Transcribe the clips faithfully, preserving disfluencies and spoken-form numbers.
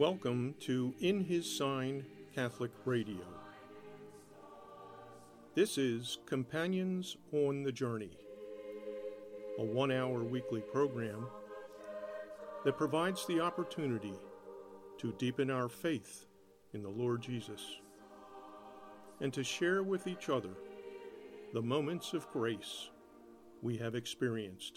Welcome to In His Sign Catholic Radio. This is Companions on the Journey, a one-hour weekly program that provides the opportunity to deepen our faith in the Lord Jesus and to share with each other the moments of grace we have experienced.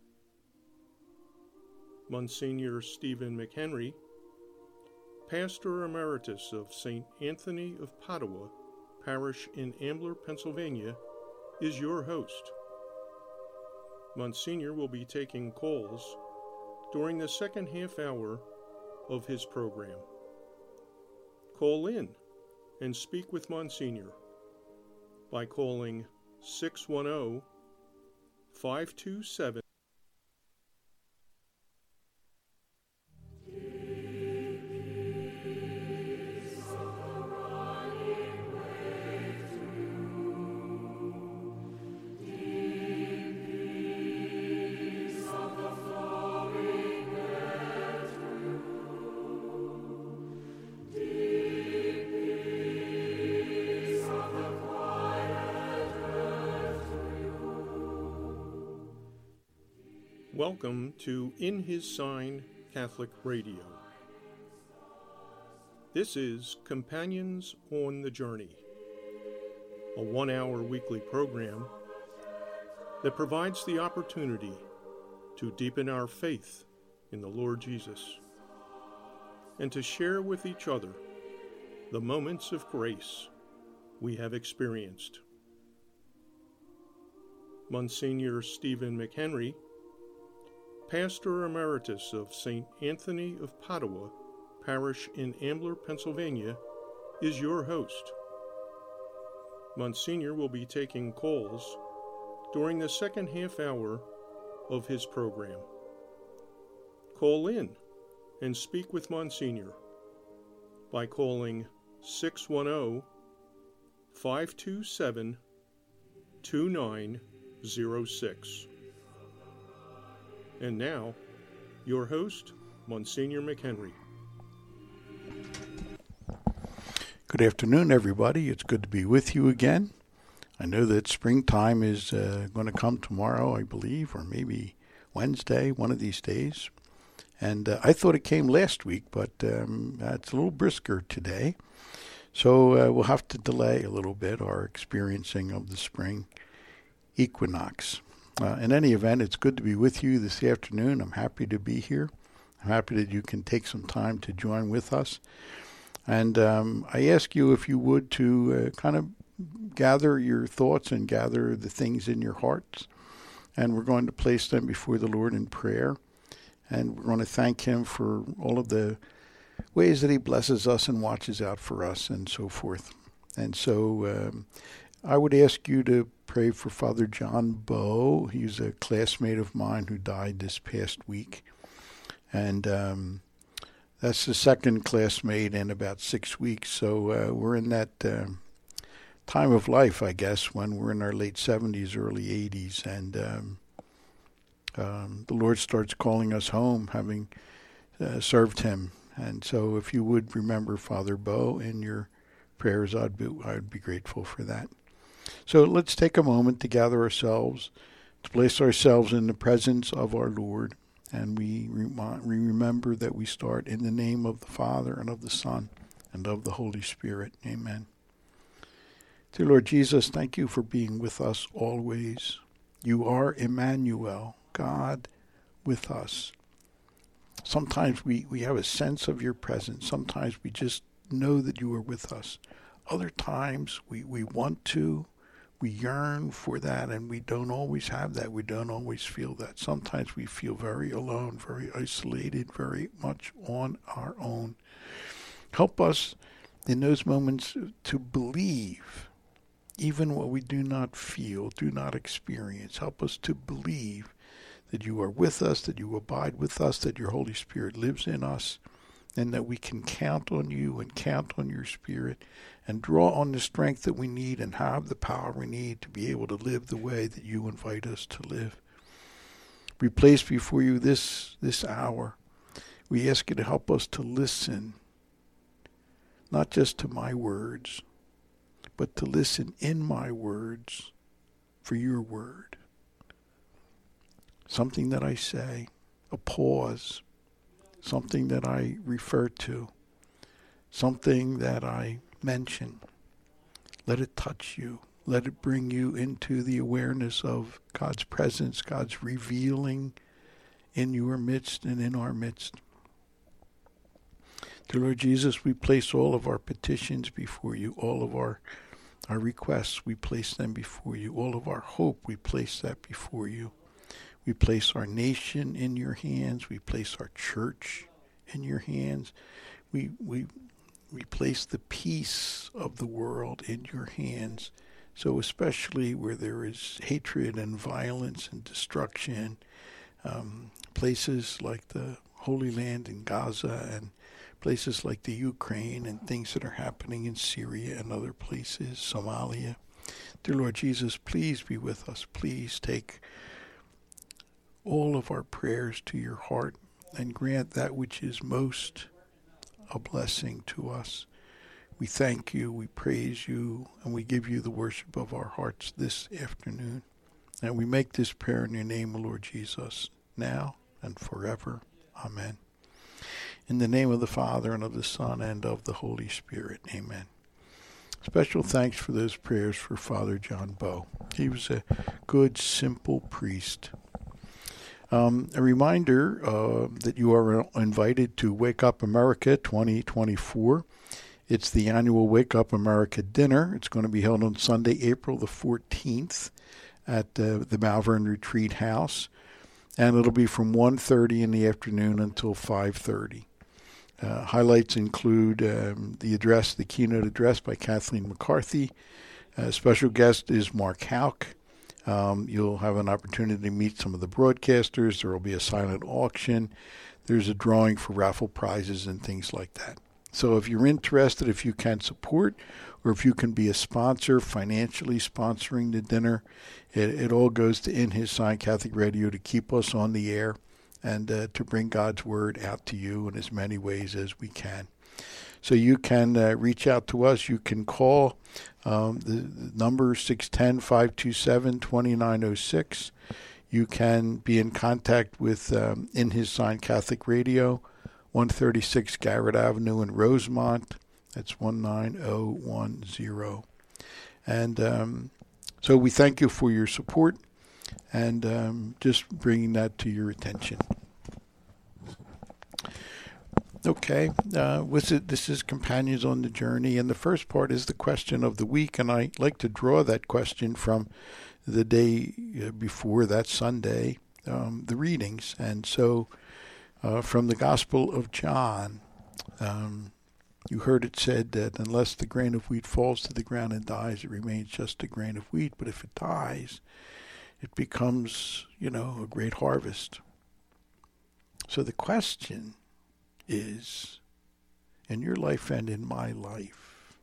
Monsignor Stephen McHenry, Pastor Emeritus of Saint Anthony of Padua Parish in Ambler, Pennsylvania, is your host. Monsignor will be taking calls during the second half hour of his program. Call in and speak with Monsignor by calling six one zero, five two seven Welcome to In His Sign Catholic Radio. This is Companions on the Journey, a one-hour weekly program that provides the opportunity to deepen our faith in the Lord Jesus and to share with each other the moments of grace we have experienced. Monsignor Stephen McHenry, Pastor Emeritus of Saint Anthony of Padua Parish in Ambler, Pennsylvania, is your host. Monsignor will be taking calls during the second half hour of his program. Call in and speak with Monsignor by calling six one zero, five two seven, two nine zero six. And now, your host, Monsignor McHenry. Good afternoon, everybody. It's good to be with you again. I know that springtime is uh, going to come tomorrow, I believe, or maybe Wednesday, one of these days. And uh, I thought it came last week, but um, it's a little brisker today. So uh, we'll have to delay a little bit our experiencing of the spring equinox. Uh, in any event, it's good to be with you this afternoon. I'm happy to be here. I'm happy that you can take some time to join with us. And um, I ask you, if you would, to uh, kind of gather your thoughts and gather the things in your hearts. And we're going to place them before the Lord in prayer. And we're going to thank Him for all of the ways that He blesses us and watches out for us and so forth. And so um, I would ask you to pray for Father John Bowe. He's a classmate of mine who died this past week. And um, that's the second classmate in about six weeks. So uh, we're in that uh, time of life, I guess, when we're in our late seventies, early eighties. And um, um, the Lord starts calling us home, having uh, served Him. And so if you would remember Father Bowe in your prayers, I'd be, I'd be grateful for that. So let's take a moment to gather ourselves, to place ourselves in the presence of our Lord, and we remember that we start in the name of the Father and of the Son and of the Holy Spirit. Amen. Dear Lord Jesus, thank you for being with us always. You are Emmanuel, God with us. Sometimes we, we have a sense of your presence. Sometimes we just know that you are with us. Other times we, we want to. We yearn for that, and we don't always have that. We don't always feel that. Sometimes we feel very alone, very isolated, very much on our own. Help us in those moments to believe, even what we do not feel, do not experience. Help us to believe that you are with us, that you abide with us, that your Holy Spirit lives in us, and that we can count on you and count on your Spirit and draw on the strength that we need and have the power we need to be able to live the way that you invite us to live. We place before you this this hour. We ask you to help us to listen, not just to my words, but to listen in my words for your word. Something that I say, a pause, something that I refer to, something that I mention. Let it touch you. Let it bring you into the awareness of God's presence, God's revealing in your midst and in our midst. Dear Lord Jesus, we place all of our petitions before you, all of our, our requests, we place them before you. All of our hope, we place that before you. We place our nation in your hands. We place our church in your hands. We, we, we place the peace of the world in your hands. So especially where there is hatred and violence and destruction, um, places like the Holy Land in Gaza and places like the Ukraine and things that are happening in Syria and other places, Somalia. Dear Lord Jesus, please be with us. Please take all of our prayers to your heart and grant that which is most a blessing to us. We thank you, we praise you, and we give you the worship of our hearts this afternoon. And we make this prayer in your name, Lord Jesus, now and forever. Amen. In the name of the Father, and of the Son, and of the Holy Spirit. Amen. Special thanks for those prayers for Father John Bowe. He was a good, simple priest. Um, a reminder uh, that you are invited to Wake Up America twenty twenty-four. It's the annual Wake Up America dinner. It's going to be held on Sunday, April the fourteenth at uh, the Malvern Retreat House. And it'll be from one thirty in the afternoon until five thirty. Uh, highlights include um, the address, the keynote address by Kathleen McCarthy. A special guest is Mark Houck. Um, you'll have an opportunity to meet some of the broadcasters. There will be a silent auction. There's a drawing for raffle prizes and things like that. So if you're interested, if you can support, or if you can be a sponsor, financially sponsoring the dinner, it, it all goes to In His Sign Catholic Radio to keep us on the air and uh, to bring God's Word out to you in as many ways as we can. So you can uh, reach out to us. You can call um, the, the number six one zero, five two seven, two nine zero six. You can be in contact with um, In His Sign Catholic Radio, one thirty-six Garrett Avenue in Rosemont. That's one nine zero one zero. And um, so we thank you for your support and um, just bringing that to your attention. Okay, uh, with it, this is Companions on the Journey, and the first part is the question of the week, and I like to draw that question from the day before, that Sunday, um, the readings. And so uh, from the Gospel of John, um, you heard it said that unless the grain of wheat falls to the ground and dies, it remains just a grain of wheat, but if it dies, it becomes, you know, a great harvest. So the question is, in your life and in my life,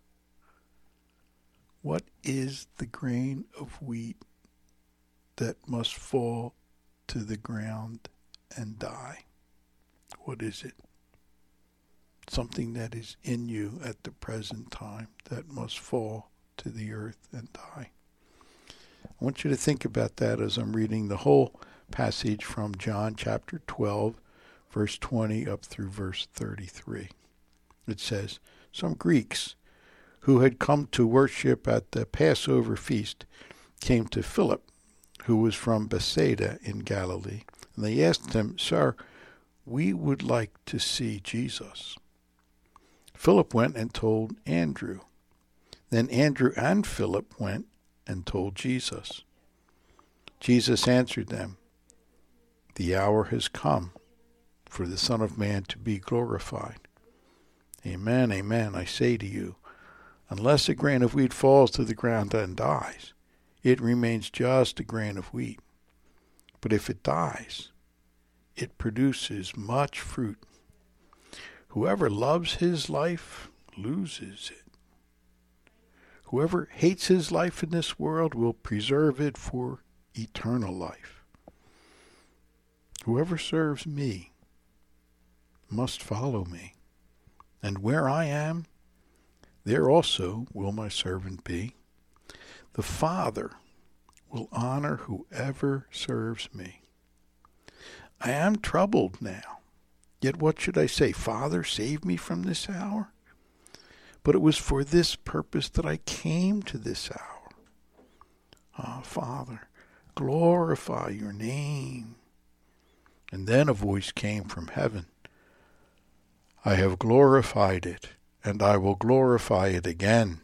what is the grain of wheat that must fall to the ground and die? What is it? Something that is in you at the present time that must fall to the earth and die. I want you to think about that as I'm reading the whole passage from John chapter twelve, verse twenty up through verse thirty-three. It says, some Greeks who had come to worship at the Passover feast came to Philip, who was from Bethsaida in Galilee, and they asked him, Sir, we would like to see Jesus. Philip went and told Andrew. Then Andrew and Philip went and told Jesus. Jesus answered them, the hour has come for the Son of Man to be glorified. Amen, amen, I say to you, unless a grain of wheat falls to the ground and dies, it remains just a grain of wheat. But if it dies, it produces much fruit. Whoever loves his life loses it. Whoever hates his life in this world will preserve it for eternal life. Whoever serves me must follow me. And where I am, there also will my servant be. The Father will honor whoever serves me. I am troubled now. Yet what should I say? Father, save me from this hour? But it was for this purpose that I came to this hour. Ah, Father, glorify your name. And then a voice came from heaven. I have glorified it, and I will glorify it again.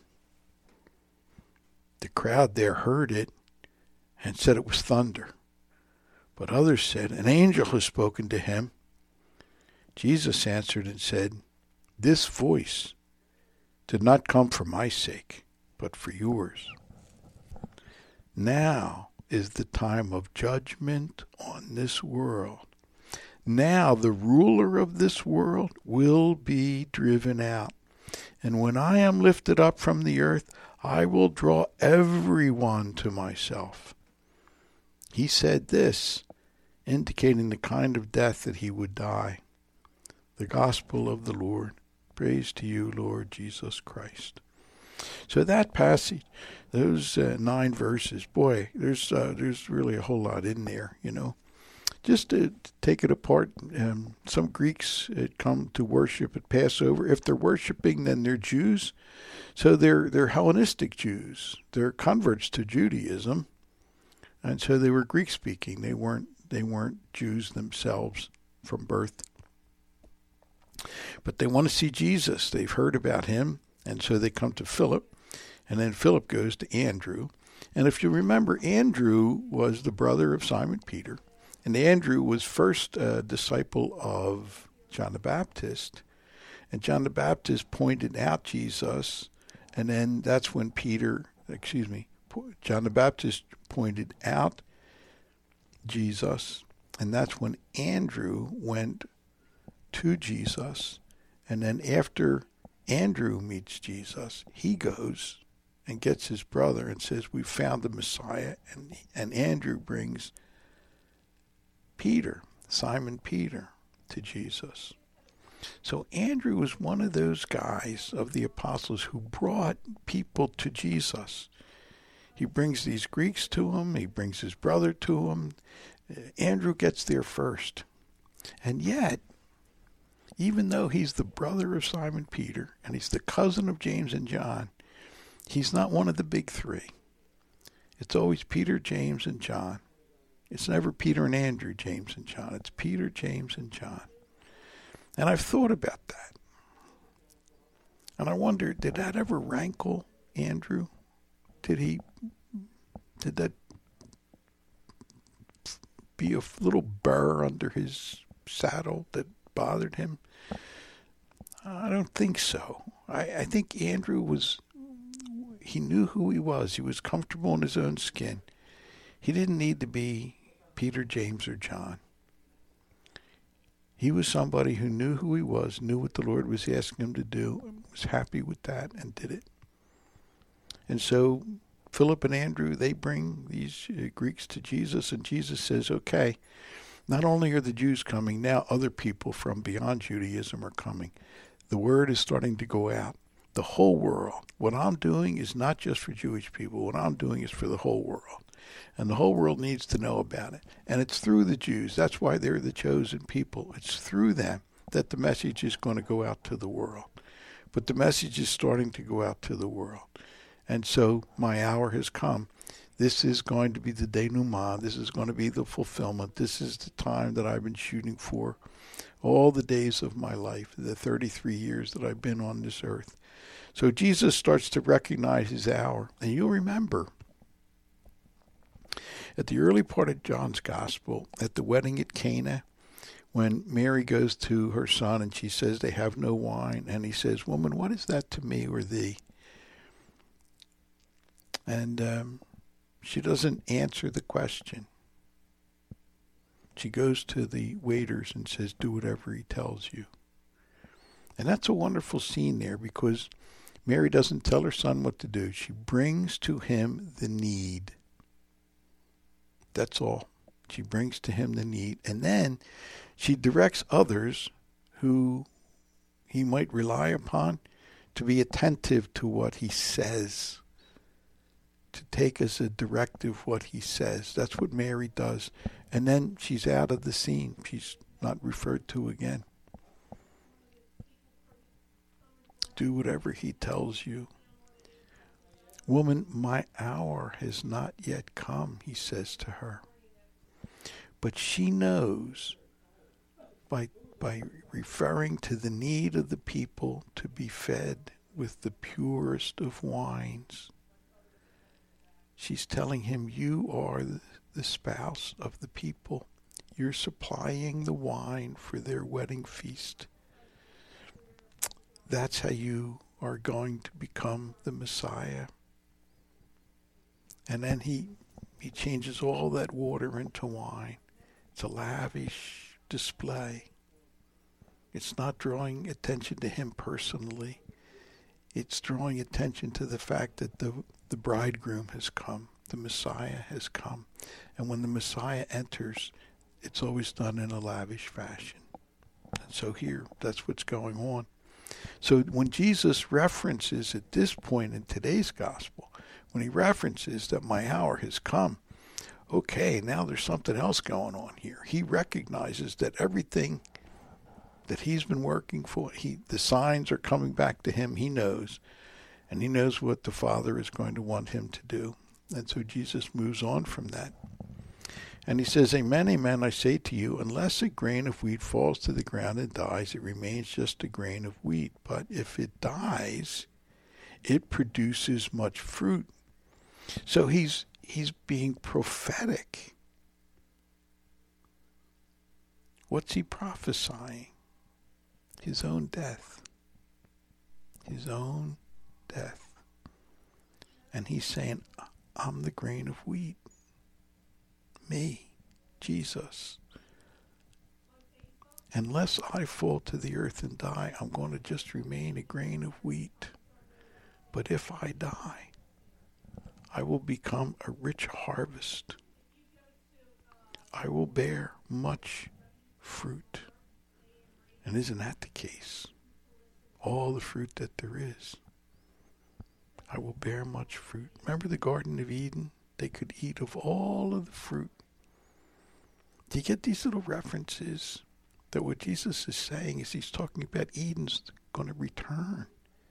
The crowd there heard it and said it was thunder. But others said, an angel has spoken to him. Jesus answered and said, this voice did not come for my sake, but for yours. Now is the time of judgment on this world. Now the ruler of this world will be driven out. And when I am lifted up from the earth, I will draw everyone to myself. He said this, indicating the kind of death that he would die. The gospel of the Lord. Praise to you, Lord Jesus Christ. So that passage, those uh, nine verses, boy, there's uh, there's really a whole lot in there, you know. Just to take it apart, um, some Greeks had come to worship at Passover. If they're worshiping, then they're Jews. So they're they're Hellenistic Jews. They're converts to Judaism, and so they were Greek-speaking. They weren't they weren't Jews themselves from birth. But they want to see Jesus. They've heard about him, and so they come to Philip, and then Philip goes to Andrew. And if you remember, Andrew was the brother of Simon Peter. And Andrew was first a disciple of John the Baptist. And John the Baptist pointed out Jesus. And then that's when Peter, excuse me, John the Baptist pointed out Jesus. And that's when Andrew went to Jesus. And then after Andrew meets Jesus, he goes and gets his brother and says, we found the Messiah. And, and Andrew brings Peter, Simon Peter, to Jesus. So Andrew was one of those guys of the apostles who brought people to Jesus. He brings these Greeks to him. He brings his brother to him. Andrew gets there first. And yet, even though he's the brother of Simon Peter and he's the cousin of James and John, he's not one of the big three. It's always Peter, James, and John. It's never Peter and Andrew, James and John. It's Peter, James, and John. And I've thought about that. And I wonder, did that ever rankle Andrew? Did he, did that be a little burr under his saddle that bothered him? I don't think so. I, I think Andrew was, he knew who he was. He was comfortable in his own skin. He didn't need to be Peter, James, or John. He was somebody who knew who he was, knew what the Lord was asking him to do, was happy with that, and did it. And so Philip and Andrew, they bring these uh, Greeks to Jesus, and Jesus says, okay, not only are the Jews coming, now other people from beyond Judaism are coming. The word is starting to go out. The whole world. What I'm doing is not just for Jewish people. What I'm doing is for the whole world. And the whole world needs to know about it. And it's through the Jews. That's why they're the chosen people. It's through them that the message is going to go out to the world. But the message is starting to go out to the world. And so my hour has come. This is going to be the denouement. This is going to be the fulfillment. This is the time that I've been shooting for all the days of my life, the thirty-three years that I've been on this earth. So Jesus starts to recognize his hour. And you'll remember, at the early part of John's Gospel, at the wedding at Cana, when Mary goes to her son and she says they have no wine, and he says, woman, what is that to me or thee? And um, she doesn't answer the question. She goes to the waiters and says, do whatever he tells you. And that's a wonderful scene there, because Mary doesn't tell her son what to do. She brings to him the need. That's all. She brings to him the need. And then she directs others who he might rely upon, to be attentive to what he says, to take as a directive what he says. That's what Mary does. And then she's out of the scene. She's not referred to again. Do whatever he tells you. Woman, my hour has not yet come, he says to her. But she knows by by referring to the need of the people to be fed with the purest of wines. She's telling him, you are the spouse of the people. You're supplying the wine for their wedding feast. That's how you are going to become the Messiah. And then he he changes all that water into wine. It's a lavish display. It's not drawing attention to him personally. It's drawing attention to the fact that the, the bridegroom has come. The Messiah has come. And when the Messiah enters, it's always done in a lavish fashion. And so here, that's what's going on. So when Jesus references at this point in today's gospel, when he references that my hour has come, okay, now there's something else going on here. He recognizes that everything that he's been working for, he the signs are coming back to him, he knows. And he knows what the Father is going to want him to do. And so Jesus moves on from that. And he says, amen, amen, I say to you, unless a grain of wheat falls to the ground and dies, it remains just a grain of wheat. But if it dies, it produces much fruit. So he's he's being prophetic. What's he prophesying? His own death. His own death. And he's saying, I'm the grain of wheat. Me, Jesus. Unless I fall to the earth and die, I'm going to just remain a grain of wheat. But if I die, I will become a rich harvest. I will bear much fruit. And isn't that the case? All the fruit that there is. I will bear much fruit. Remember the Garden of Eden? They could eat of all of the fruit. Do you get these little references that what Jesus is saying is he's talking about Eden's going to return.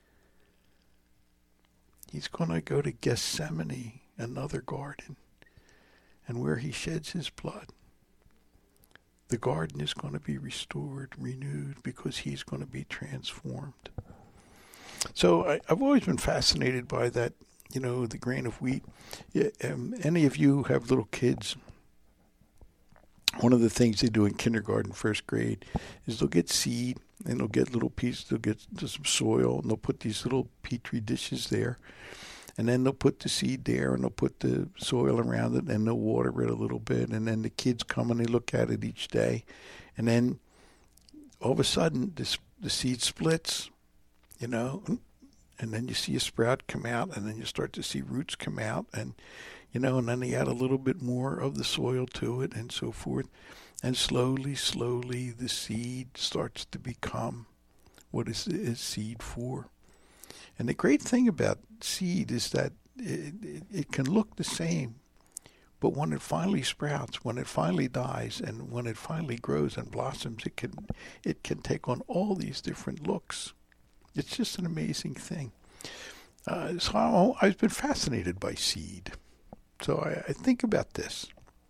He's going to go to Gethsemane, another garden, and where he sheds his blood, the garden is going to be restored, renewed, because he's going to be transformed. So I, I've always been fascinated by that, you know, the grain of wheat. Yeah, um, any of you have little kids, one of the things they do in kindergarten, first grade, is they'll get seed, and they'll get little pieces, they'll get some soil, and they'll put these little petri dishes there. And then they'll put the seed there, and they'll put the soil around it, and they'll water it a little bit. And then the kids come and they look at it each day. And then all of a sudden, this, the seed splits, you know, and then you see a sprout come out, and then you start to see roots come out. And, you know, and then they add a little bit more of the soil to it and so forth. And slowly, slowly, the seed starts to become what is is seed for. And the great thing about seed is that it, it, it can look the same, but when it finally sprouts, when it finally dies, and when it finally grows and blossoms, it can it can take on all these different looks. It's just an amazing thing. Uh, so I, I've been fascinated by seed. So I, I think about this.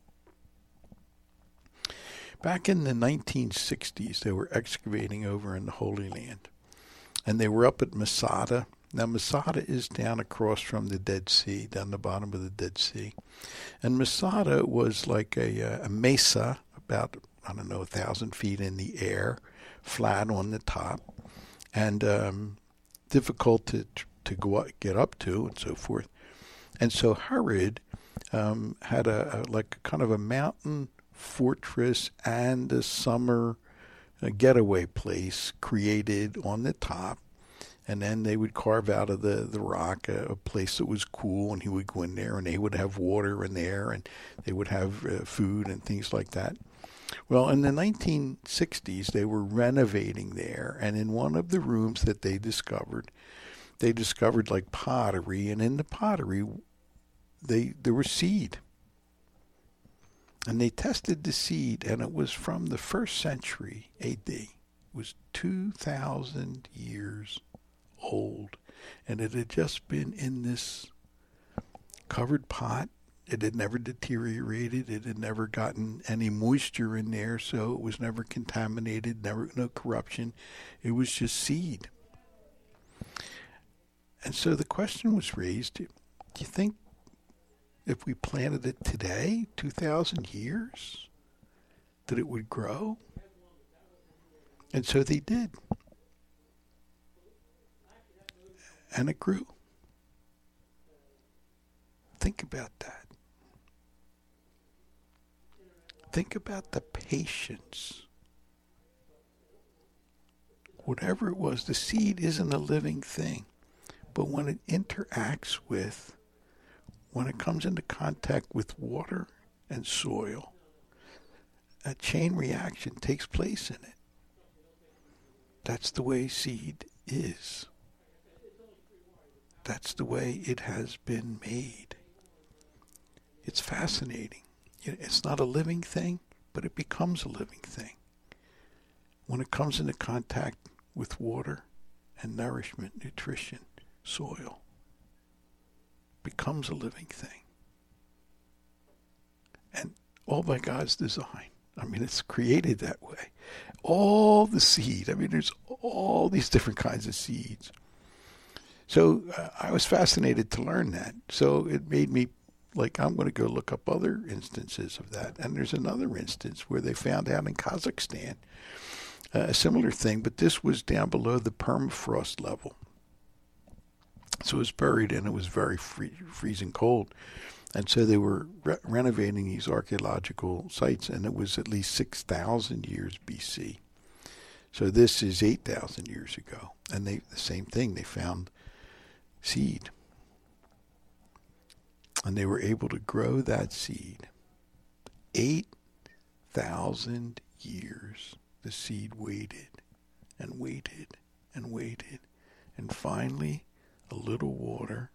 Back in the nineteen sixties, they were excavating over in the Holy Land. And they were up at Masada. Now, Masada is down across from the Dead Sea, down the bottom of the Dead Sea. And Masada was like a, a mesa, about, I don't know, a thousand feet in the air, flat on the top, and um, difficult to to go up, get up to, and so forth. And so Herod um, had a, a like kind of a mountain fortress and a summer a getaway place created on the top, and then they would carve out of the, the rock a, a place that was cool, and he would go in there, and they would have water in there, and they would have uh, food and things like that. Well, in the nineteen sixties, they were renovating there, and in one of the rooms that they discovered, they discovered like pottery, and in the pottery, they there was seed. And they tested the seed, and it was from the first century A D. It was two thousand years old, and it had just been in this covered pot. It had never deteriorated. It had never gotten any moisture in there, so it was never contaminated, never no corruption. It was just seed. And so the question was raised, do you think if we planted it today, two thousand years, that it would grow? And so they did. And it grew. Think about that. Think about the patience. Whatever it was, the seed isn't a living thing. But when it interacts with, when it comes into contact with water and soil, a chain reaction takes place in it. That's the way seed is. That's the way it has been made. It's fascinating. It's not a living thing, but it becomes a living thing when it comes into contact with water and nourishment, nutrition, soil. It becomes a living thing. And all by God's design. I mean, it's created that way. All the seed. I mean, there's all these different kinds of seeds. So uh, I was fascinated to learn that. So it made me like, I'm going to go look up other instances of that. And there's another instance where they found out in Kazakhstan uh, a similar thing, but this was down below the permafrost level. So it was buried and it was very free, freezing cold. And so they were re- renovating these archaeological sites, and it was at least six thousand years B C. So this is eight thousand years ago. And they the same thing, they found seed. And they were able to grow that seed. eight thousand years the seed waited and waited and waited. And finally, a little water,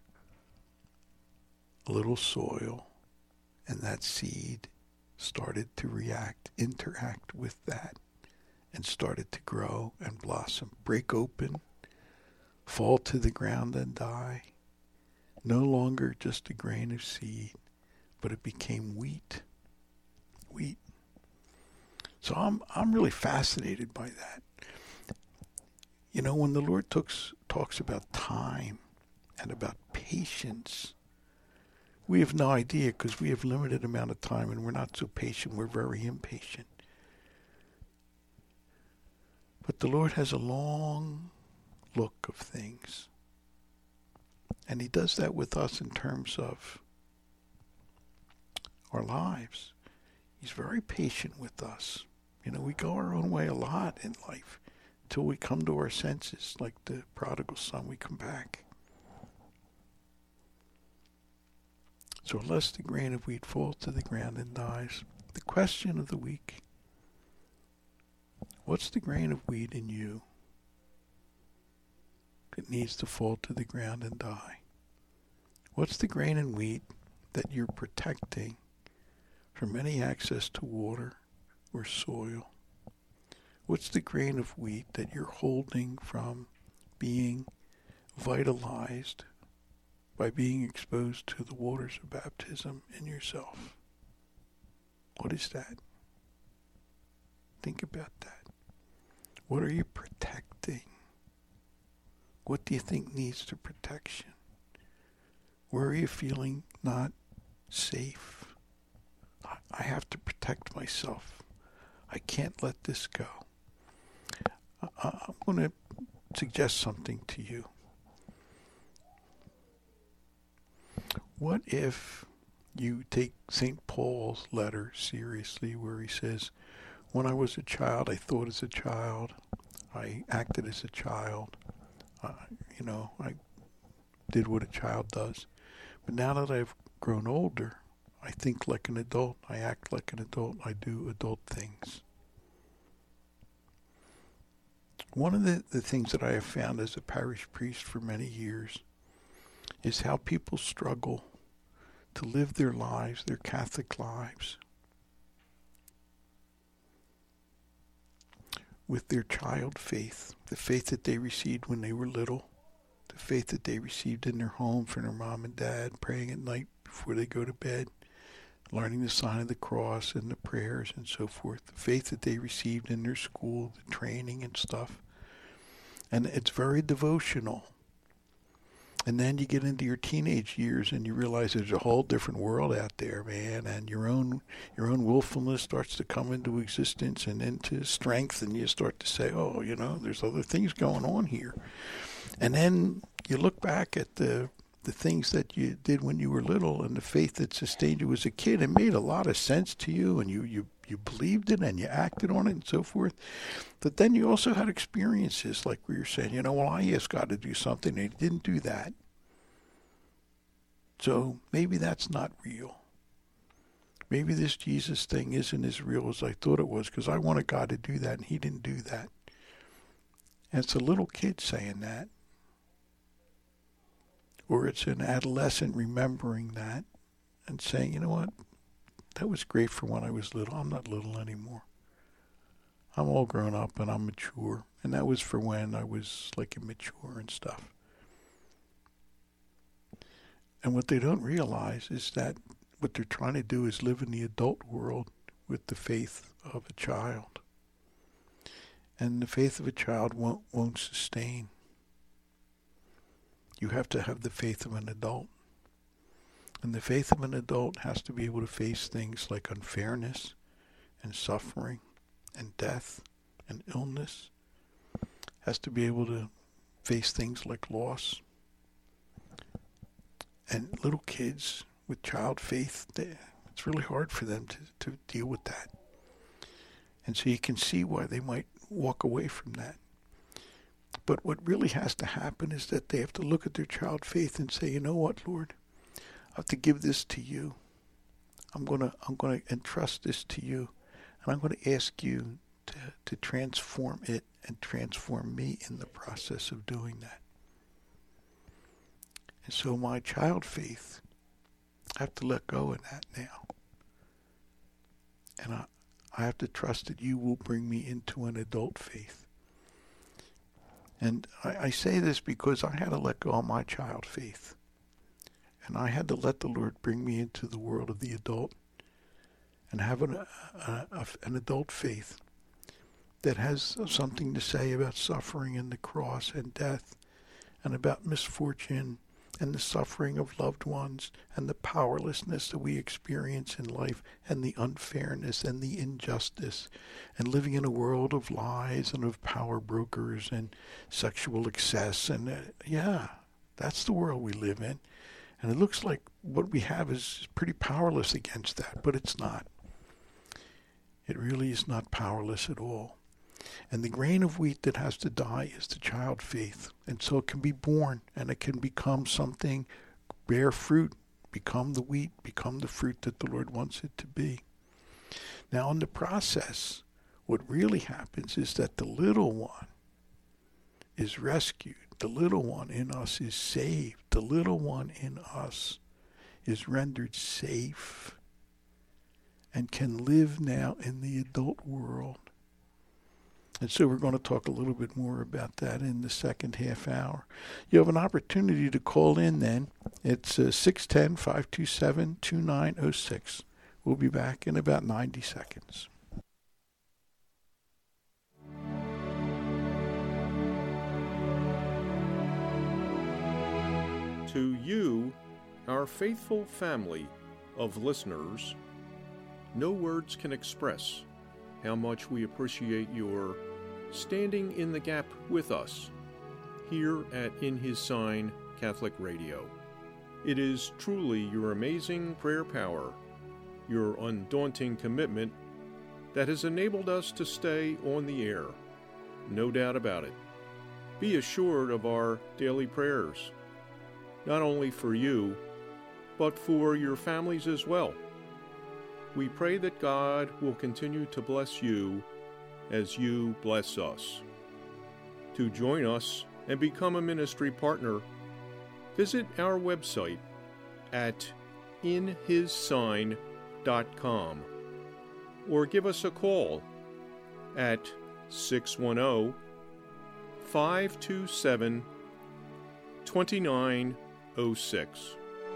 a little soil, and that seed started to react, interact with that, and started to grow and blossom, break open, fall to the ground and die. No longer just a grain of seed, but it became wheat. Wheat. So I'm I'm really fascinated by that. You know, when the Lord talks talks about time and about patience, we have no idea because we have limited amount of time and we're not so patient. We're very impatient. But the Lord has a long look of things. And he does that with us in terms of our lives. He's very patient with us. You know, we go our own way a lot in life until we come to our senses, like the prodigal son, we come back. So unless the grain of wheat falls to the ground and dies, the question of the week, what's the grain of wheat in you that needs to fall to the ground and die? What's the grain in wheat that you're protecting from any access to water or soil? What's the grain of wheat that you're holding from being vitalized by being exposed to the waters of baptism in yourself? What is that? Think about that. What are you protecting? What do you think needs the protection? Where are you feeling not safe? I have to protect myself. I can't let this go. I'm going to suggest something to you. What if you take Saint Paul's letter seriously, where he says, when I was a child, I thought as a child, I acted as a child, uh, you know, I did what a child does. But now that I've grown older, I think like an adult. I act like an adult. I do adult things. One of the, the things that I have found as a parish priest for many years is how people struggle to live their lives, their Catholic lives, with their child faith, the faith that they received when they were little, the faith that they received in their home from their mom and dad, praying at night before they go to bed, learning the sign of the cross and the prayers and so forth, the faith that they received in their school, the training and stuff. And it's very devotional. And then you get into your teenage years and you realize there's a whole different world out there, man, and your own your own willfulness starts to come into existence and into strength, and you start to say, oh, you know, there's other things going on here. And then you look back at the the things that you did when you were little and the faith that sustained you as a kid. It made a lot of sense to you, and you, you, you believed it and you acted on it and so forth. But then you also had experiences like where you're saying, you know, well, I asked God to do something and he didn't do that. So maybe that's not real. Maybe this Jesus thing isn't as real as I thought it was, because I wanted God to do that and he didn't do that. And it's a little kid saying that. Or it's an adolescent remembering that and saying, you know what, that was great for when I was little. I'm not little anymore. I'm all grown up and I'm mature. And that was for when I was like immature and stuff. And what they don't realize is that what they're trying to do is live in the adult world with the faith of a child. And the faith of a child won't, won't sustain. You have to have the faith of an adult. And the faith of an adult has to be able to face things like unfairness and suffering and death and illness. Has to be able to face things like loss. And little kids with child faith, they, it's really hard for them to, to deal with that. And so you can see why they might walk away from that. But what really has to happen is that they have to look at their child faith and say, you know what, Lord, I have to give this to you. I'm gonna I'm gonna entrust this to you, and I'm gonna ask you to, to transform it and transform me in the process of doing that. And so my child faith, I have to let go of that now. And I I have to trust that you will bring me into an adult faith. And I, I say this because I had to let go of my child faith. And I had to let the Lord bring me into the world of the adult and have an, a, a, an adult faith that has something to say about suffering and the cross and death and about misfortune and the suffering of loved ones and the powerlessness that we experience in life and the unfairness and the injustice and living in a world of lies and of power brokers and sexual excess. And uh, yeah, that's the world we live in. And it looks like what we have is pretty powerless against that, but it's not. It really is not powerless at all. And the grain of wheat that has to die is the child faith. And so it can be born and it can become something, bear fruit, become the wheat, become the fruit that the Lord wants it to be. Now in the process, what really happens is that the little one is rescued. The little one in us is saved. The little one in us is rendered safe and can live now in the adult world. And so we're going to talk a little bit more about that in the second half hour. You have an opportunity to call in then. It's uh, six one zero, five two seven, two nine zero six. We'll be back in about ninety seconds. To you, our faithful family of listeners, no words can express how much we appreciate your standing in the gap with us here at In His Sign Catholic Radio. It is truly your amazing prayer power, your undaunting commitment that has enabled us to stay on the air. No doubt about it. Be assured of our daily prayers, not only for you, but for your families as well, we pray that God will continue to bless you as you bless us. To join us and become a ministry partner, visit our website at in his sign dot com or give us a call at six one zero, five two seven, two nine zero six.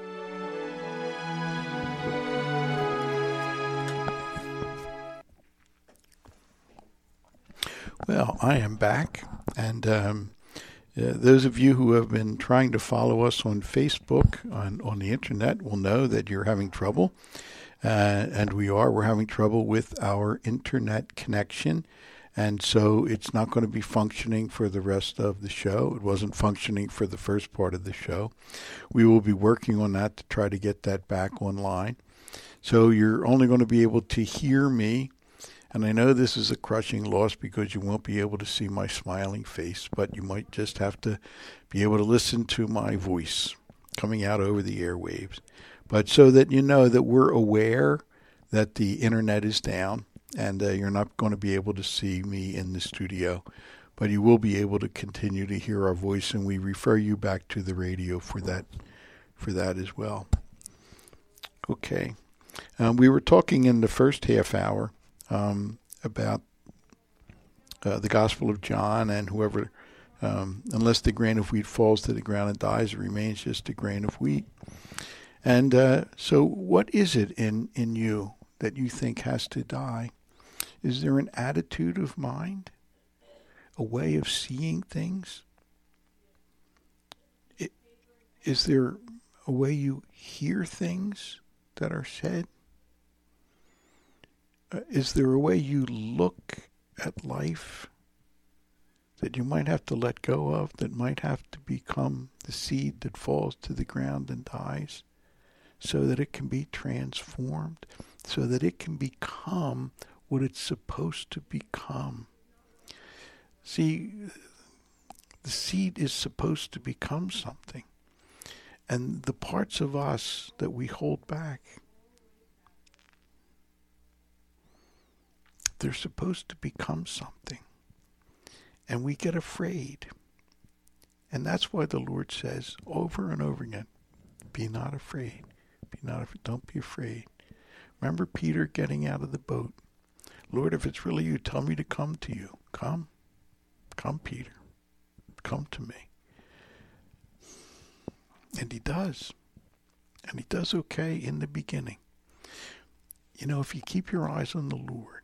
Well, I am back, and um, uh, those of you who have been trying to follow us on Facebook, on, on the internet, will know that you're having trouble, uh, and we are. We're having trouble with our internet connection, and so it's not going to be functioning for the rest of the show. It wasn't functioning for the first part of the show. We will be working on that to try to get that back online. So you're only going to be able to hear me. And I know this is a crushing loss because you won't be able to see my smiling face, but you might just have to be able to listen to my voice coming out over the airwaves. But so that you know that we're aware that the internet is down and uh, you're not going to be able to see me in the studio, but you will be able to continue to hear our voice, and we refer you back to the radio for that, for that as well. Okay. Um, we were talking in the first half hour Um, about uh, the Gospel of John, and whoever, um, unless the grain of wheat falls to the ground and dies, it remains just a grain of wheat. And uh, so what is it in, in you that you think has to die? Is there an attitude of mind, a way of seeing things? It, is there a way you hear things that are said? Is there a way you look at life that you might have to let go of, that might have to become the seed that falls to the ground and dies, so that it can be transformed, so that it can become what it's supposed to become? See, the seed is supposed to become something, and the parts of us that we hold back, they're supposed to become something. And we get afraid. And that's why the Lord says over and over again, be not afraid. Be not afraid. Don't be afraid. Remember Peter getting out of the boat. Lord, if it's really you, tell me to come to you. Come. Come, Peter. Come to me. And he does. And he does okay in the beginning. You know, if you keep your eyes on the Lord,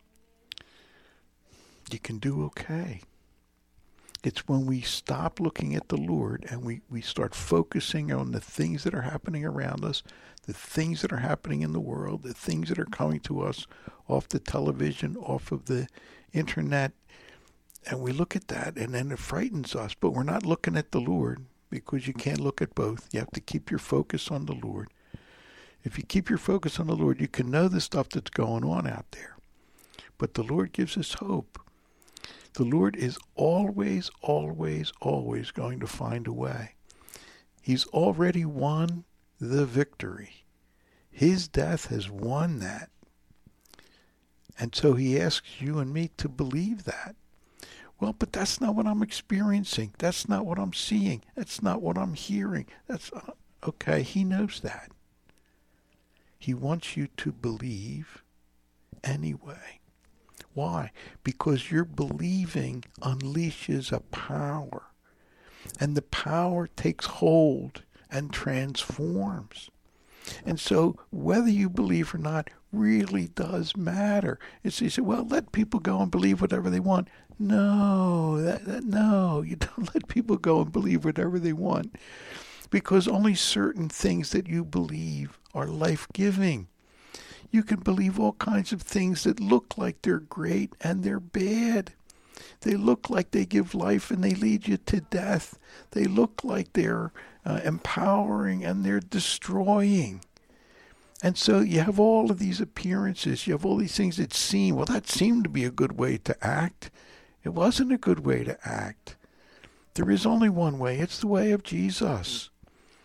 you can do okay. It's when we stop looking at the Lord and we, we start focusing on the things that are happening around us, the things that are happening in the world, the things that are coming to us off the television, off of the internet, and we look at that and then it frightens us, but we're not looking at the Lord, because you can't look at both. You have to keep your focus on the Lord. If you keep your focus on the Lord, you can know the stuff that's going on out there. But the Lord gives us hope. The Lord is always, always, always going to find a way. He's already won the victory. His death has won that. And so he asks you and me to believe that. Well, but that's not what I'm experiencing. That's not what I'm seeing. That's not what I'm hearing. That's uh, okay, he knows that. He wants you to believe anyway. Why? Because your believing unleashes a power. And the power takes hold and transforms. And so whether you believe or not really does matter. It's you say, well, let people go and believe whatever they want. No, that, that, no, you don't let people go and believe whatever they want. Because only certain things that you believe are life-giving. You can believe all kinds of things that look like they're great and they're bad. They look like they give life and they lead you to death. They look like they're uh, empowering and they're destroying. And so you have all of these appearances. You have all these things that seem, well, that seemed to be a good way to act. It wasn't a good way to act. There is only one way. It's the way of Jesus.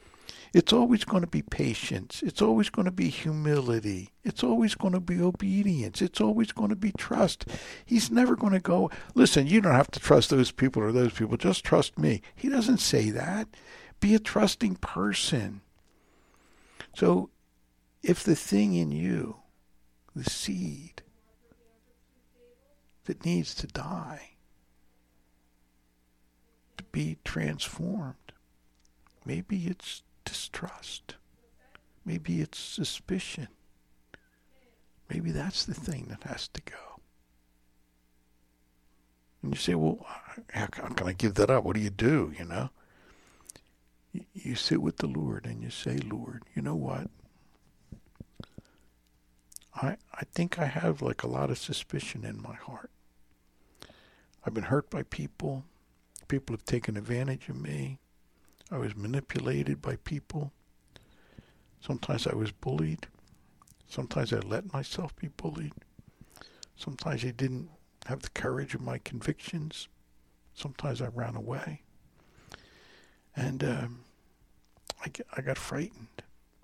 It's always going to be patience. It's always going to be humility. It's always going to be obedience. It's always going to be trust. He's never going to go, listen, you don't have to trust those people or those people. Just trust me. He doesn't say that. Be a trusting person. So if the thing in you, the seed that needs to die, to be transformed, maybe it's distrust. Maybe it's suspicion. Maybe that's the thing that has to go. And you say, well, how can I give that up? What do you do, you know? You, you sit with the Lord and you say, Lord, you know what? I I think I have like a lot of suspicion in my heart. I've been hurt by people. People have taken advantage of me. I was manipulated by people. Sometimes I was bullied. Sometimes I let myself be bullied. Sometimes I didn't have the courage of my convictions. Sometimes I ran away. And um, I, I got frightened.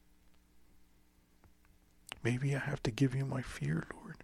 Maybe I have to give you my fear, Lord.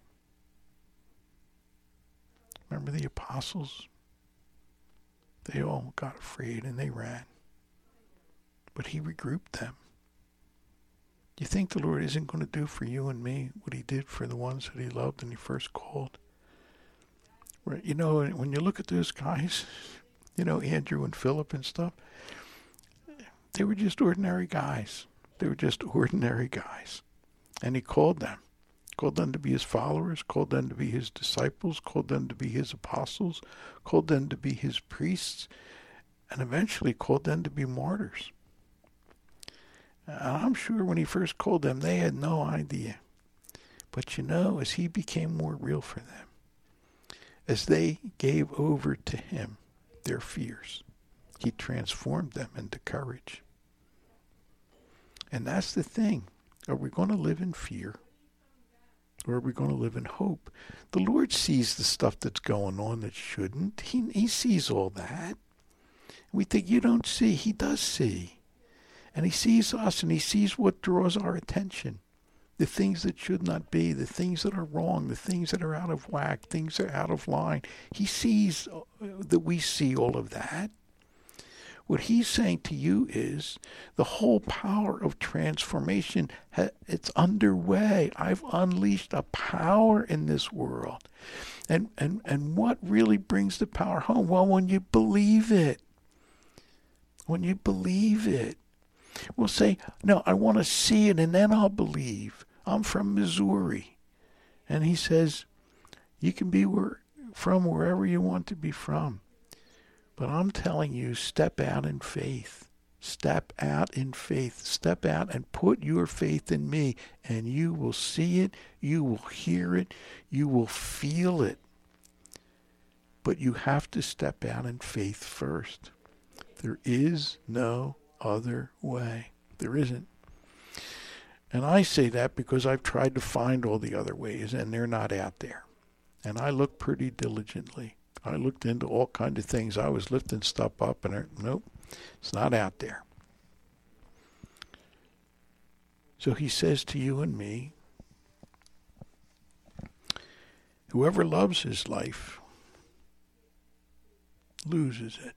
Remember the apostles? They all got afraid and they ran. But he regrouped them. Do you think the Lord isn't going to do for you and me what he did for the ones that he loved and he first called? Right? You know, when you look at those guys, you know, Andrew and Philip and stuff, they were just ordinary guys. They were just ordinary guys. And he called them. Called them to be his followers, called them to be his disciples, called them to be his apostles, called them to be his priests, and eventually called them to be martyrs. I'm sure when he first called them, they had no idea. But you know, as he became more real for them, as they gave over to him their fears, he transformed them into courage. And that's the thing. Are we going to live in fear? Or are we going to live in hope? The Lord sees the stuff that's going on that shouldn't. He, he sees all that. We think you don't see. He does see. And he sees us, and he sees what draws our attention. The things that should not be, the things that are wrong, the things that are out of whack, things that are out of line. He sees that we see all of that. What he's saying to you is the whole power of transformation, it's underway. I've unleashed a power in this world. And, and, and what really brings the power home? Well, when you believe it. When you believe it. We'll say, no, I want to see it and then I'll believe. I'm from Missouri. And he says, you can be where, from wherever you want to be from. But I'm telling you, step out in faith. Step out in faith. Step out and put your faith in me, and you will see it, you will hear it, you will feel it. But you have to step out in faith first. There is no other way. There isn't. And I say that because I've tried to find all the other ways, and they're not out there. And I look pretty diligently. I looked into all kinds of things. I was lifting stuff up, and I, nope, it's not out there. So he says to you and me, whoever loves his life loses it.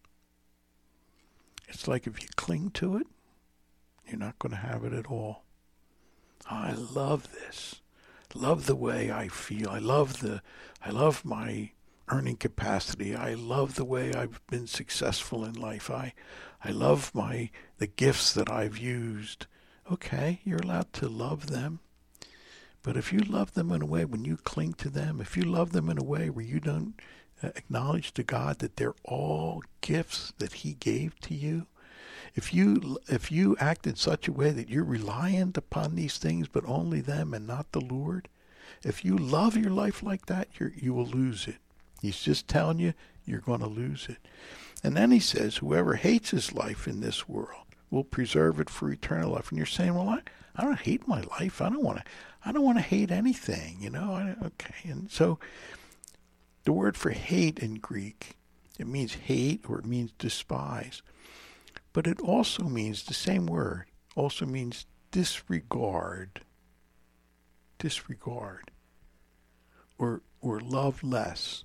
It's like if you cling to it, you're not going to have it at all. Oh, I love this. Love the way I feel. I love the, I love my earning capacity. I love the way I've been successful in life. I, I love my, the gifts that I've used. Okay, you're allowed to love them. But if you love them in a way, when you cling to them, if you love them in a way where you don't acknowledge to God that they're all gifts that he gave to you, if you if you act in such a way that you're reliant upon these things, but only them and not the Lord, if you love your life like that, you you will lose it. He's just telling you, you're going to lose it. And then he says, whoever hates his life in this world will preserve it for eternal life. And you're saying, well, I, I don't hate my life. I don't want to. I don't want to hate anything. You know. I, okay. And so, the word for hate in Greek, it means hate or it means despise. But it also means, the same word, also means disregard. Disregard. Or, or love less.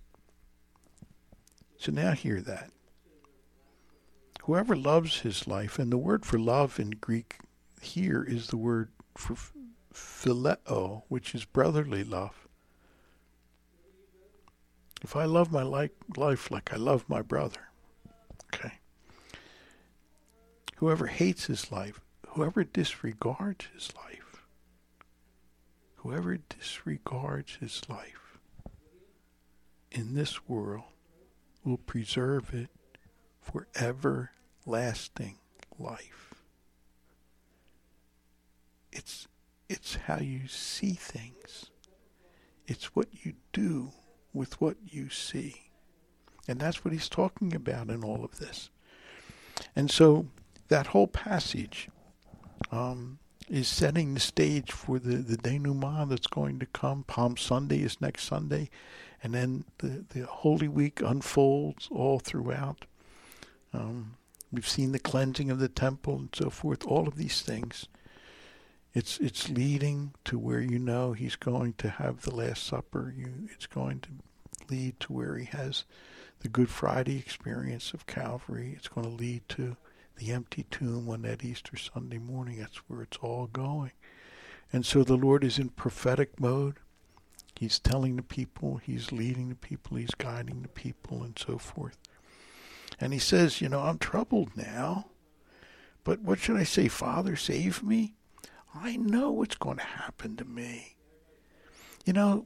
So now hear that. Whoever loves his life, and the word for love in Greek here is the word for phileo, which is brotherly love. If I love my like, life like I love my brother, okay. Whoever hates his life, whoever disregards his life, whoever disregards his life in this world will preserve it for everlasting life. It's it's how you see things. It's what you do with what you see. And that's what he's talking about in all of this. And so that whole passage um, is setting the stage for the, the denouement that's going to come. Palm Sunday is next Sunday. And then the, the Holy Week unfolds all throughout. Um, we've seen the cleansing of the temple and so forth, all of these things. It's it's leading to where you know he's going to have the Last Supper. You, it's going to lead to where he has the Good Friday experience of Calvary. It's going to lead to the empty tomb on that Easter Sunday morning. That's where it's all going. And so the Lord is in prophetic mode. He's telling the people, he's leading the people, he's guiding the people and so forth. And he says, you know, I'm troubled now, but what should I say? Father, save me? I know what's going to happen to me. You know,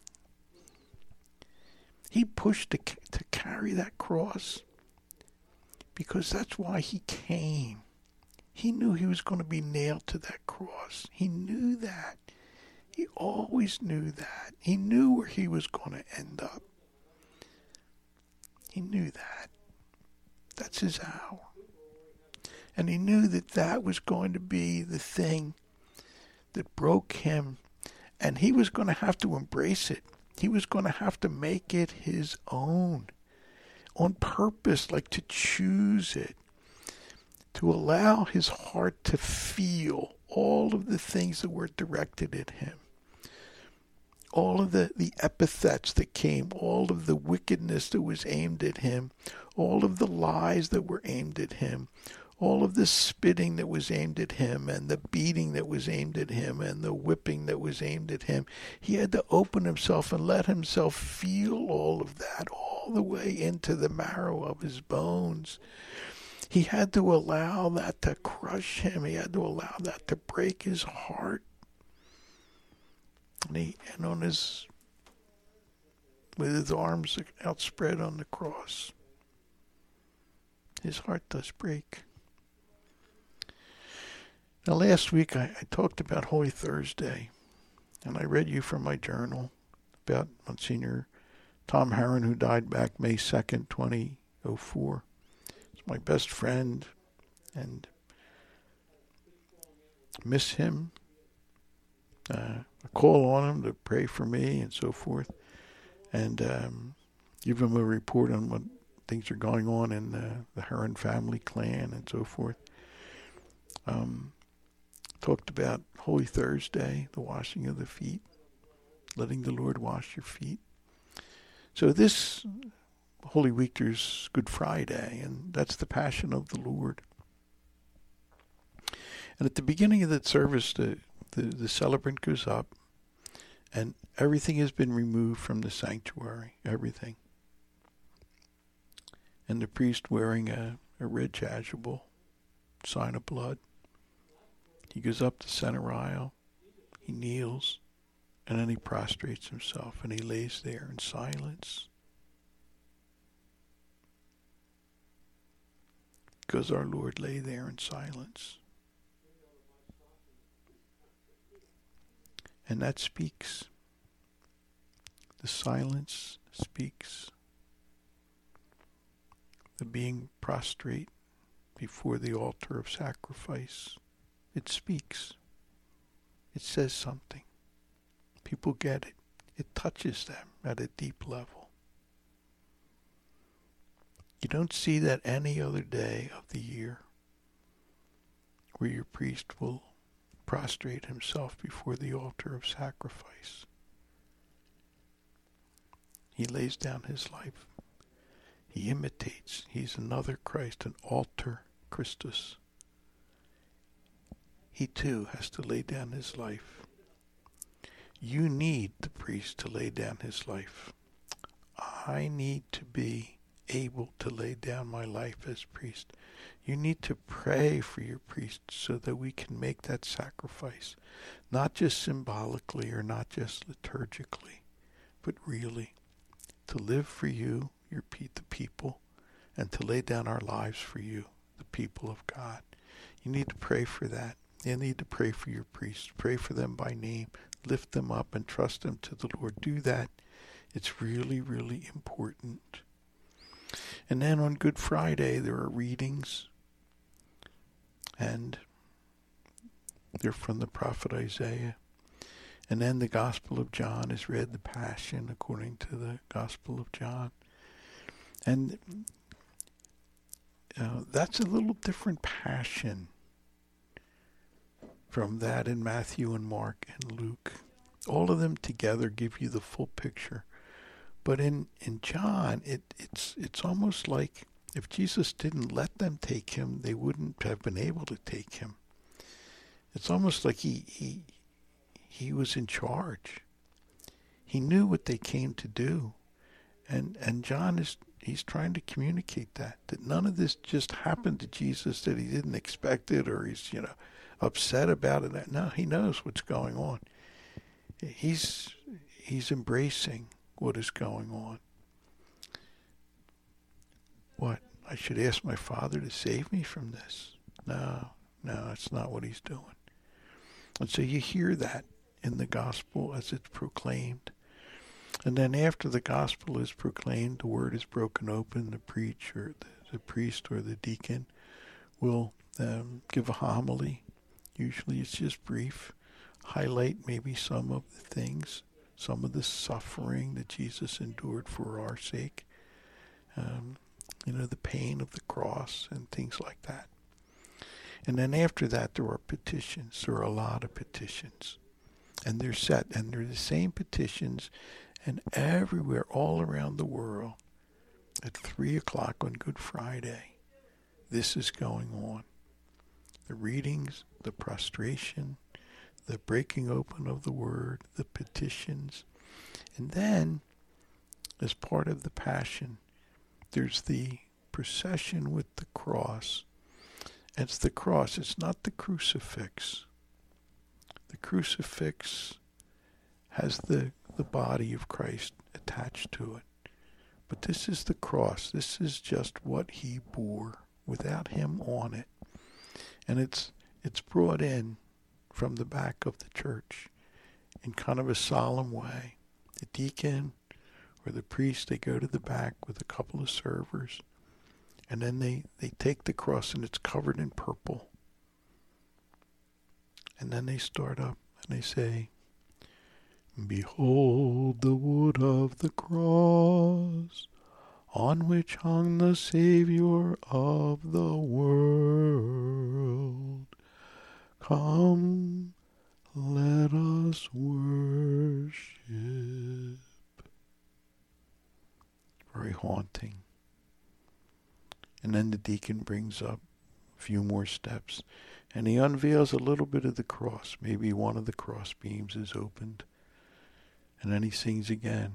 he pushed to, to carry that cross because that's why he came. He knew he was going to be nailed to that cross. He knew that. He always knew that. He knew where he was going to end up. He knew that. That's his hour. And he knew that that was going to be the thing that broke him. And he was going to have to embrace it. He was going to have to make it his own. On purpose, like to choose it. To allow his heart to feel all of the things that were directed at him. All of the, the epithets that came, all of the wickedness that was aimed at him, all of the lies that were aimed at him, all of the spitting that was aimed at him, and the beating that was aimed at him, and the whipping that was aimed at him. He had to open himself and let himself feel all of that, all the way into the marrow of his bones. He had to allow that to crush him. He had to allow that to break his heart. And, he, and on his, with his arms outspread on the cross, his heart does break. Now, last week I, I talked about Holy Thursday, and I read you from my journal about Monsignor Tom Herron, who died back May second, twenty oh four. He's my best friend, and miss him. Uh, I call on him to pray for me and so forth, and um, give him a report on what things are going on in uh, the Herron family clan and so forth. Um, talked about Holy Thursday, the washing of the feet, letting the Lord wash your feet. So this Holy Week, there's Good Friday, and that's the Passion of the Lord. And at the beginning of that service, the, the, the celebrant goes up, and everything has been removed from the sanctuary, everything. And the priest wearing a, a red chasuble, sign of blood. He goes up the center aisle, he kneels, and then he prostrates himself, and he lays there in silence. Because our Lord lay there in silence. And that speaks. The silence speaks. The being prostrate before the altar of sacrifice. It speaks. It says something. People get it. It touches them at a deep level. You don't see that any other day of the year. where your priest will prostrate himself before the altar of sacrifice. He lays down his life. He imitates. He's another Christ, an alter Christus. He too has to lay down his life. You need the priest to lay down his life. I need to be able to lay down my life as priest. You need to pray for your priest so that we can make that sacrifice, not just symbolically or not just liturgically, but really to live for you, your the people, and to lay down our lives for you, the people of God. You need to pray for that. You need to pray for your priests. Pray for them by name. Lift them up and trust them to the Lord. Do that. It's really, really important. And then on Good Friday, there are readings. And they're from the prophet Isaiah. And then the Gospel of John is read, the Passion, according to the Gospel of John. And uh, that's a little different passion from that in Matthew and Mark and Luke. All of them together give you the full picture. But in, in John, it, it's it's almost like if Jesus didn't let them take him, they wouldn't have been able to take him. It's almost like he he he was in charge. He knew what they came to do. And and John is he's trying to communicate that, that none of this just happened to Jesus, that he didn't expect it, or he's, you know, upset about it. No, he knows what's going on. He's he's embracing what is going on. What? I should ask my Father to save me from this? No, no, that's not what he's doing. And so you hear that in the gospel as it's proclaimed. And then after the gospel is proclaimed, the word is broken open, the preacher, the, the priest or the deacon will um, give a homily. Usually it's just brief, highlight maybe some of the things, some of the suffering that Jesus endured for our sake, um, you know, the pain of the cross and things like that. And then after that, there are petitions. There are a lot of petitions. And they're set, and they're the same petitions, and everywhere, all around the world, at three o'clock on Good Friday, this is going on. The readings, the prostration, the breaking open of the word, the petitions. And then, as part of the Passion, there's the procession with the cross. It's the cross. It's not the crucifix. The crucifix has the, the body of Christ attached to it. But this is the cross. This is just what he bore without him on it. And it's it's brought in from the back of the church in kind of a solemn way. The deacon or the priest, they go to the back with a couple of servers, and then they, they take the cross, and it's covered in purple. And then they start up and they say, "Behold the wood of the cross, on which hung the Savior of the world. Come, let us worship." Very haunting. And then the deacon brings up a few more steps, and he unveils a little bit of the cross. Maybe one of the cross beams is opened. And then he sings again.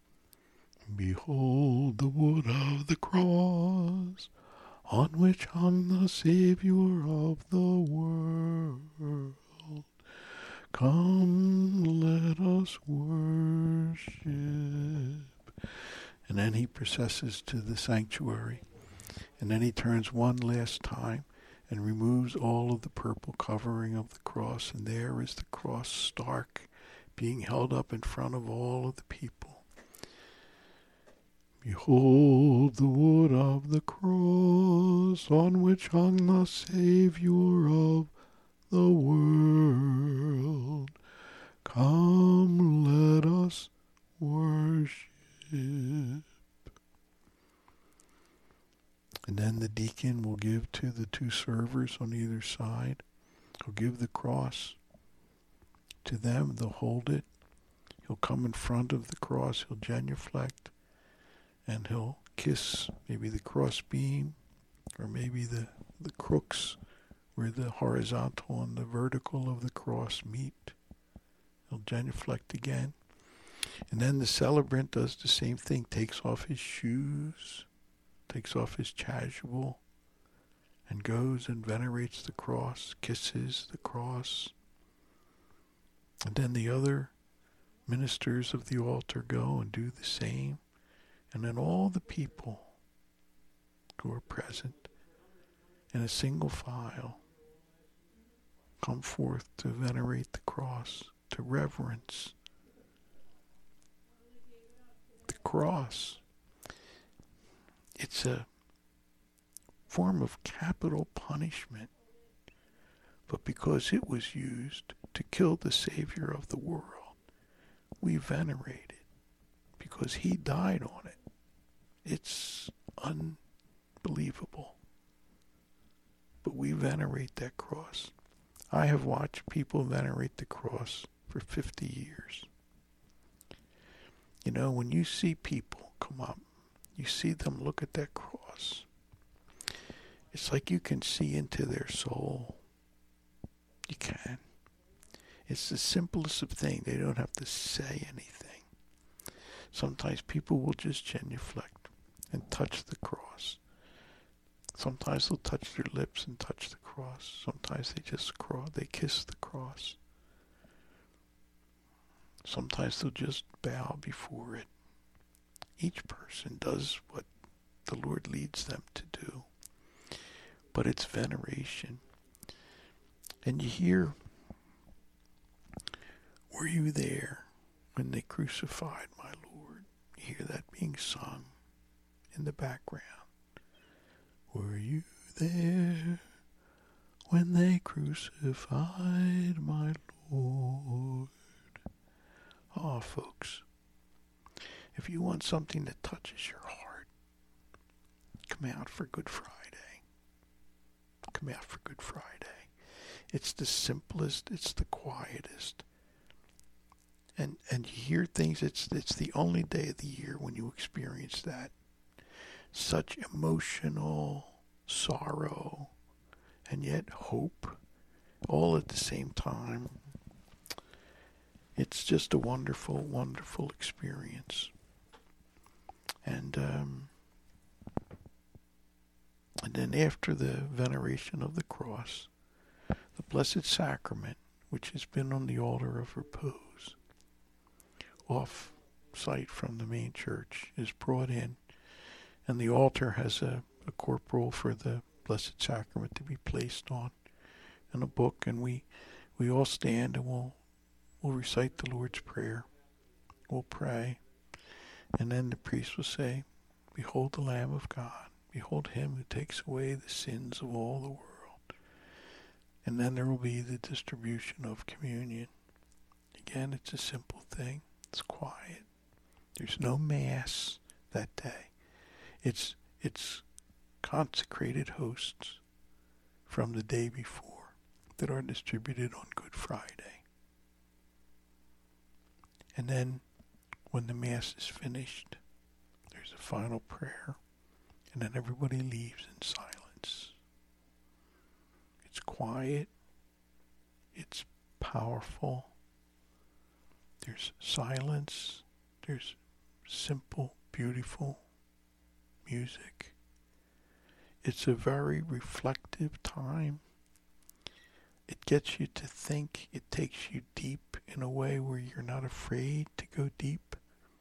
"Behold the wood of the cross, on which hung the Savior of the world. Come, let us worship." And then he processes to the sanctuary. And then he turns one last time and removes all of the purple covering of the cross. And there is the cross stark, being held up in front of all of the people. "Behold the wood of the cross, on which hung the Savior of the world. Come, let us worship." And then the deacon will give to the two servers on either side He'll give the cross to them. They'll hold it. He'll come in front of the cross. He'll genuflect. And he'll kiss maybe the cross beam or maybe the, the crooks where the horizontal and the vertical of the cross meet. He'll genuflect again. And then the celebrant does the same thing, takes off his shoes, takes off his chasuble, and goes and venerates the cross, kisses the cross. And then the other ministers of the altar go and do the same. And then all the people who are present in a single file come forth to venerate the cross, to reverence the cross. It's a form of capital punishment, but because it was used to kill the Savior of the world, we venerate it because he died on it. It's unbelievable. But we venerate that cross. I have watched people venerate the cross for fifty years. You know, when you see people come up, you see them look at that cross. It's like you can see into their soul. You can. It's the simplest of things. They don't have to say anything. Sometimes people will just genuflect and touch the cross. Sometimes they'll touch their lips and touch the cross. Sometimes they just cross, they kiss the cross. Sometimes they'll just bow before it. Each person does what the Lord leads them to do. But it's veneration. And you hear, were you there when they crucified my Lord? You hear that being sung in the background. Were you there when they crucified my Lord? Oh, folks, if you want something that touches your heart, come out for Good Friday. Come out for Good Friday. It's the simplest, it's the quietest. And and you hear things, it's it's the only day of the year when you experience that. Such emotional sorrow and yet hope all at the same time. It's just a wonderful, wonderful experience. And um, and then after the veneration of the cross, the Blessed Sacrament, which has been on the altar of repose, off site from the main church, is brought in. And the altar has a, a corporal for the Blessed Sacrament to be placed on, and a book, and we we all stand and we'll we'll recite the Lord's Prayer. We'll pray, and then the priest will say, "Behold the Lamb of God. Behold him who takes away the sins of all the world." And then there will be the distribution of communion. Again, it's a simple thing. It's quiet. There's no mass that day. It's it's consecrated hosts from the day before that are distributed on Good Friday. And then when the Mass is finished, there's a final prayer, and then everybody leaves in silence. It's quiet. It's powerful. There's silence. There's simple, beautiful music. It's a very reflective time. It gets you to think. It takes you deep in a way where you're not afraid to go deep.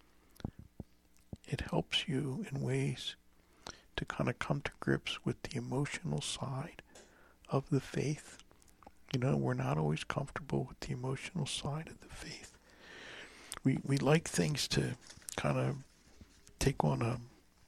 It helps you in ways to kind of come to grips with the emotional side of the faith. You know, we're not always comfortable with the emotional side of the faith. We we like things to kind of take on a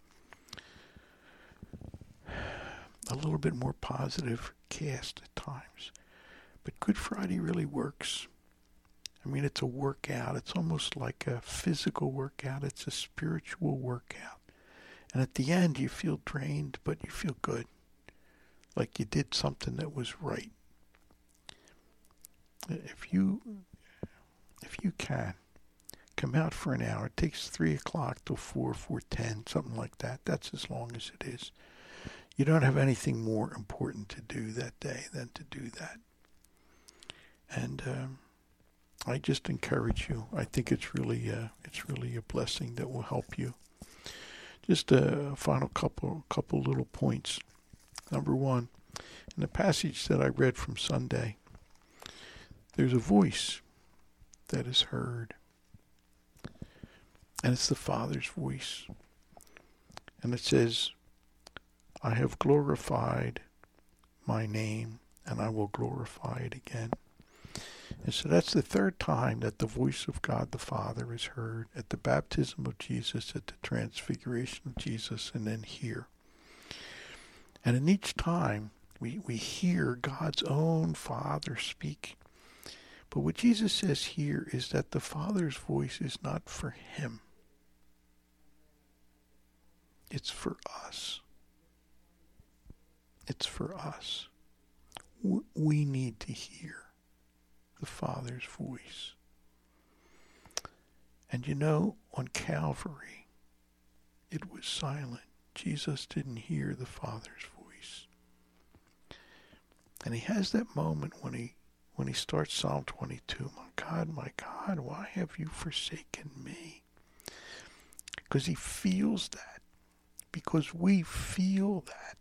a little bit more positive cast at times. But Good Friday really works. I mean, it's a workout. It's almost like a physical workout. It's a spiritual workout. And at the end, you feel drained, but you feel good. Like you did something that was right. if you if you can, come out for an hour. It takes three o'clock till four, four ten, something like that. That's as long as it is. You don't have anything more important to do that day than to do that. And um, I just encourage you. I think it's really, uh, it's really a blessing that will help you. Just a final couple, couple little points. Number one, in the passage that I read from Sunday, there's a voice that is heard. And it's the Father's voice. And it says, I have glorified my name, and I will glorify it again. And so that's the third time that the voice of God the Father is heard, at the baptism of Jesus, at the transfiguration of Jesus, and then here. And in each time, we, we hear God's own Father speak. But what Jesus says here is that the Father's voice is not for him. It's for us. It's for us. We need to hear the Father's voice. And you know, on Calvary, it was silent. Jesus didn't hear the Father's voice. And he has that moment when he when he starts Psalm twenty-two. My God, my God, why have you forsaken me? Because he feels that. Because we feel that.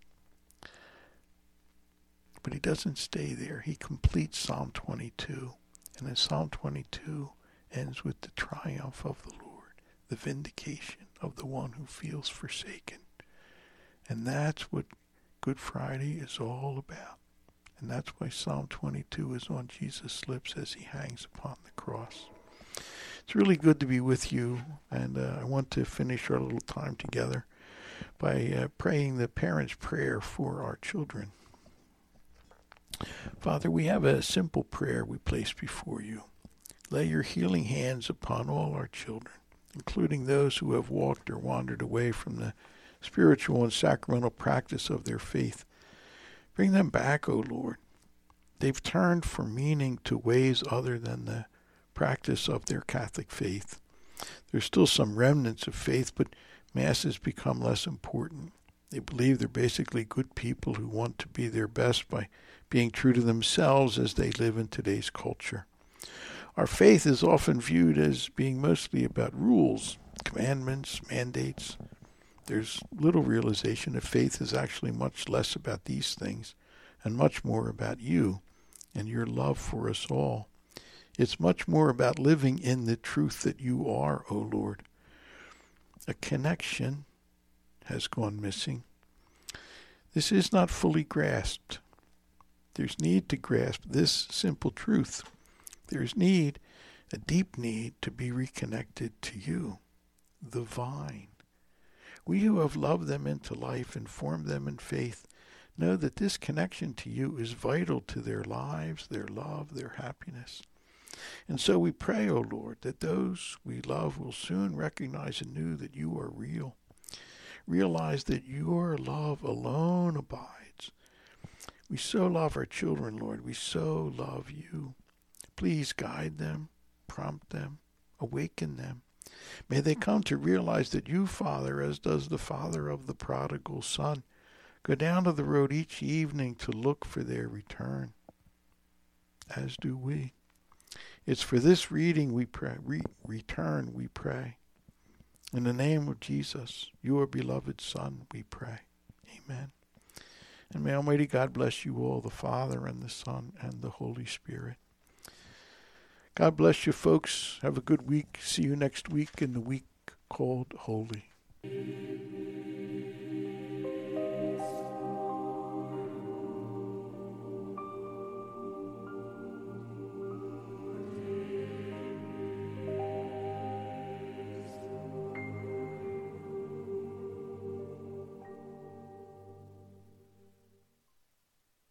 But he doesn't stay there. He completes Psalm twenty-two. And then Psalm twenty-two ends with the triumph of the Lord, the vindication of the one who feels forsaken. And that's what Good Friday is all about. And that's why Psalm twenty-two is on Jesus' lips as he hangs upon the cross. It's really good to be with you, and uh, I want to finish our little time together by uh, praying the parents' prayer for our children. Father, we have a simple prayer we place before you. Lay your healing hands upon all our children, including those who have walked or wandered away from the spiritual and sacramental practice of their faith. Bring them back, O Lord. They've turned for meaning to ways other than the practice of their Catholic faith. There's still some remnants of faith, but Mass has become less important. They believe they're basically good people who want to be their best by being true to themselves as they live in today's culture. Our faith is often viewed as being mostly about rules, commandments, mandates. There's little realization that faith is actually much less about these things and much more about you and your love for us all. It's much more about living in the truth that you are, O Lord. A connection has gone missing. This is not fully grasped. There's need to grasp this simple truth. There's need, a deep need, to be reconnected to you, the vine. We who have loved them into life and formed them in faith know that this connection to you is vital to their lives, their love, their happiness. And so we pray, O Lord, that those we love will soon recognize anew that you are real. Realize that your love alone abides. We so love our children, Lord. We so love you. Please guide them, prompt them, awaken them. May they come to realize that you, Father, as does the father of the prodigal son, go down to the road each evening to look for their return, as do we. It's for this reading we pray, re- return we pray. In the name of Jesus, your beloved Son, we pray. Amen. And may Almighty God bless you all, the Father and the Son and the Holy Spirit. God bless you, folks. Have a good week. See you next week in the week called Holy.